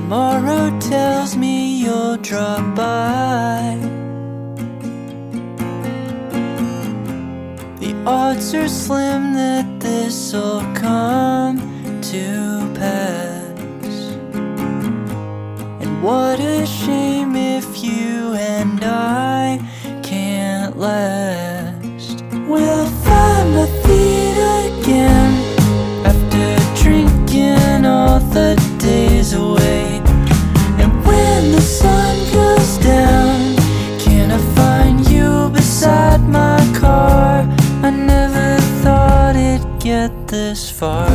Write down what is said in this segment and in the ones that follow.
Tomorrow tells me you'll drop by. The odds are slim that this'll come to pass. And what a shame if you and I can't last. We'll find my feet again after drinking all the days away. And when the sun goes down, can I find you beside my car? I never thought it'd get this far.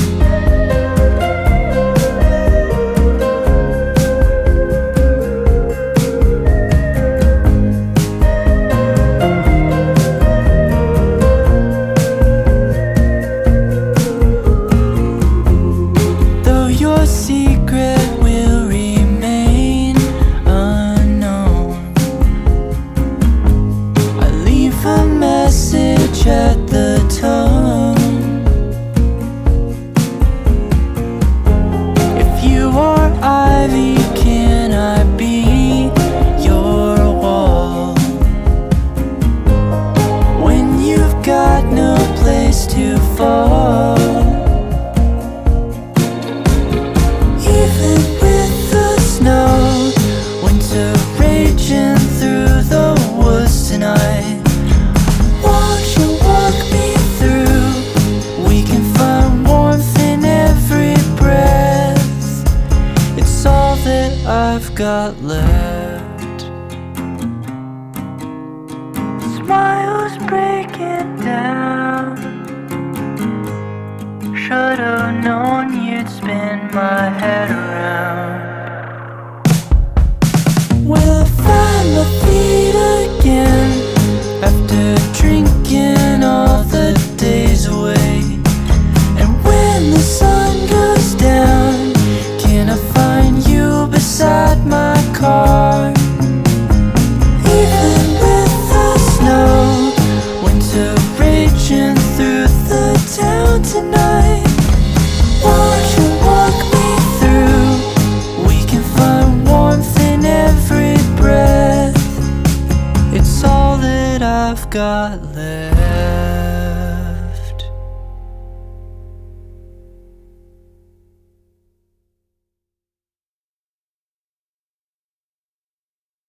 Your secret will remain unknown. I leave a message at the tone. If you are ivy, can I be your wall? When you've got no place to fall. I've got left. Smiles breaking down. Should've known you'd spin my head around. Will I find my feet again after drinking all the days away? And when the sun goes down, can I find you beside my car? Even with the snow, winter raging through the town tonight. Won't you walk me through? We can find warmth in every breath. It's all that I've got left.